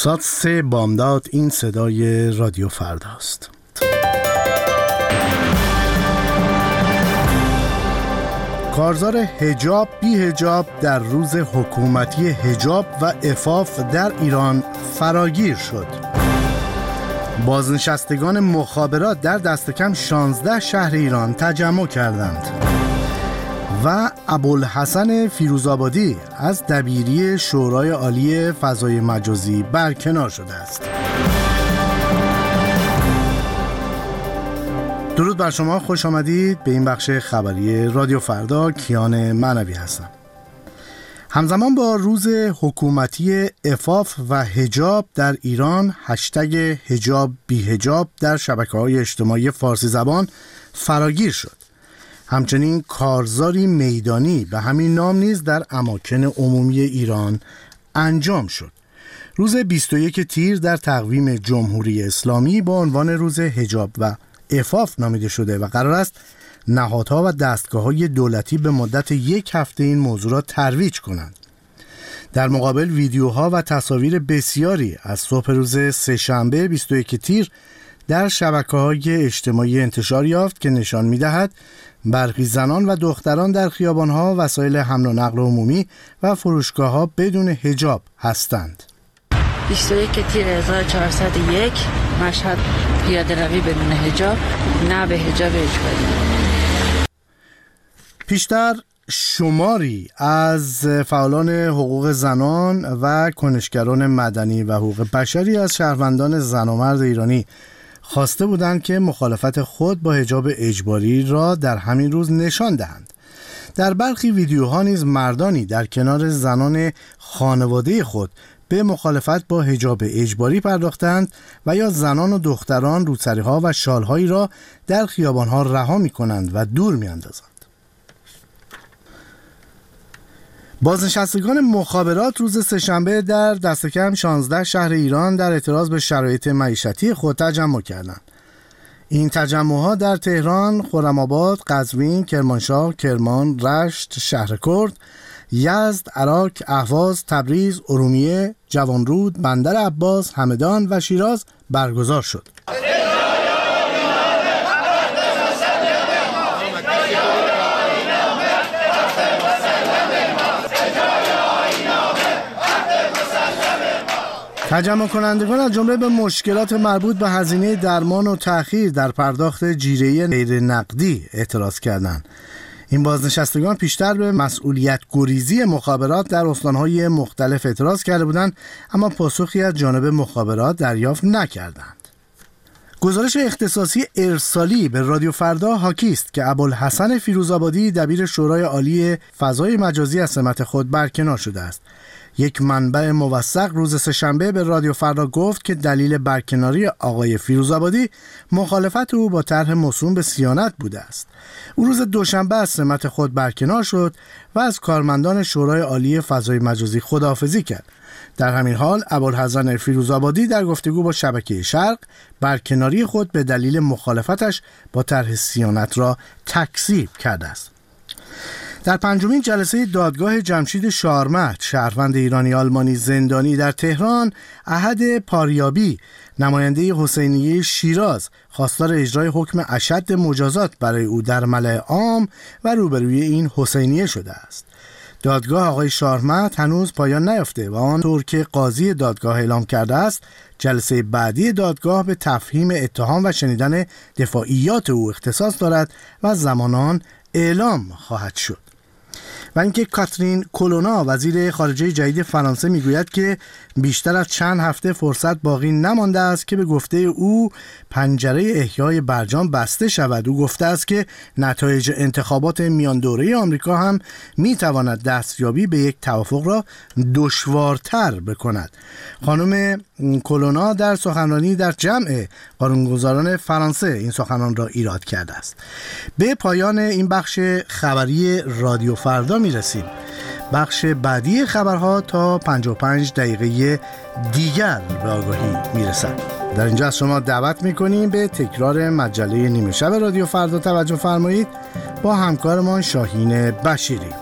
ساعت 3 بامداد. این صدای رادیو فرداست. کارزار حجاب بی حجاب در روز حکومتی حجاب و عفاف در ایران فراگیر شد. بازنشستگان مخابرات در دست کم 16 شهر ایران تجمع کردند و ابوالحسن فیروزآبادی از دبیری شورای عالی فضای مجازی برکنار شده است. درود بر شما، خوش آمدید به این بخش خبری رادیو فردا. کیان معنوی هستم. همزمان با روز حکومتی عفاف و حجاب در ایران، هشتگ حجاب بی حجاب در شبکه‌های اجتماعی فارسی زبان فراگیر شد. همچنین کارزاری میدانی به همین نام نیز در اماکن عمومی ایران انجام شد. روز 21 تیر در تقویم جمهوری اسلامی با عنوان روز حجاب و عفاف نامیده شده و قرار است نهادها و دستگاه‌های دولتی به مدت 1 هفته این موضوع را ترویج کنند. در مقابل ویدیوها و تصاویر بسیاری از صبح روز سه‌شنبه 21 تیر در شبکه‌های اجتماعی انتشار یافت که نشان می‌دهد برخی زنان و دختران در خیابان‌ها، وسایل حمل و نقل عمومی و فروشگاه‌ها بدون حجاب هستند. 21 تیر 1401 مشهد، پیاده روی بدون حجاب، نه به حجاب اجباری. پیشتر شماری از فعالان حقوق زنان و کنشگران مدنی و حقوق بشری از شهروندان زن و مرد ایرانی خواسته بودند که مخالفت خود با حجاب اجباری را در همین روز نشان دهند. در برخی ویدیوها نیز مردانی در کنار زنان خانواده خود به مخالفت با حجاب اجباری پرداختند و یا زنان و دختران روسری‌ها و شال‌هایی را در خیابان‌ها رها می‌کنند و دور می‌اندازند. بازنشستگان مخابرات روز سه‌شنبه در دست کم 16 شهر ایران در اعتراض به شرایط معیشتی خود تجمع کردند. این تجمع‌ها در تهران، خرم‌آباد، قزوین، کرمانشاه، کرمان، رشت، شهرکرد، یزد، عراق، اهواز، تبریز، ارومیه، جوانرود، بندر عباس، همدان و شیراز برگزار شد. تجمع کنندگان از جمله به مشکلات مربوط به هزینه درمان و تأخیر در پرداخت جیره غیر نقدی اعتراض کردند. این بازنشستگان پیشتر به مسئولیت گریزی مخابرات در استانهای مختلف اعتراض کرده بودند، اما پاسخی از جانب مخابرات دریافت نکردند. گزارش اختصاصی ارسالی به رادیو فردا حاکی است که ابوالحسن فیروزآبادی دبیر شورای عالی فضای مجازی از سمت خود برکنار شده است. یک منبع موثق روز سه‌شنبه به رادیو فردا گفت که دلیل برکناری آقای فیروزآبادی مخالفت او با طرح موسوم به صیانت بوده است. او روز دوشنبه از سمت خود برکنار شد و از کارمندان شورای عالی فضای مجازی خداحافظی کرد. در همین حال ابوالحسن فیروزآبادی در گفتگو با شبکه شرق برکناری خود به دلیل مخالفتش با طرح صیانت را تکذیب کرده است. در پنجمین جلسه دادگاه جمشید شارمهد، شهروند ایرانی آلمانی زندانی در تهران، احد پاریابی، نماینده حسینیه شیراز، خواستار اجرای حکم اشد مجازات برای او در ملأ عام و روبروی این حسینیه شده است. دادگاه آقای شارمهد هنوز پایان نیافته و آنطور که قاضی دادگاه اعلام کرده است، جلسه بعدی دادگاه به تفهیم اتهام و شنیدن دفاعیات او اختصاص دارد و زمان آن اعلام خواهد شد. و اینکه کاترین کولونا وزیر خارجه جدید فرانسه میگوید که بیشتر از چند هفته فرصت باقی نمانده است که به گفته او پنجره احیای برجام بسته شود. او گفته است که نتایج انتخابات میان دوره آمریکا هم میتواند دستیابی به یک توافق را دشوارتر بکند. خانم کولونا در سخنرانی در جمع قانونگذاران فرانسه این سخنان را ایراد کرده است. به پایان این بخش خبری رادیو فردا میرسیم. بخش بعدی خبرها تا 55 دقیقه دیگر به آگاهی میرسد. در اینجا از شما دعوت میکنیم به تکرار مجله نیمه شب رادیو فردا توجه فرمایید با همکارمان شاهین بشیری.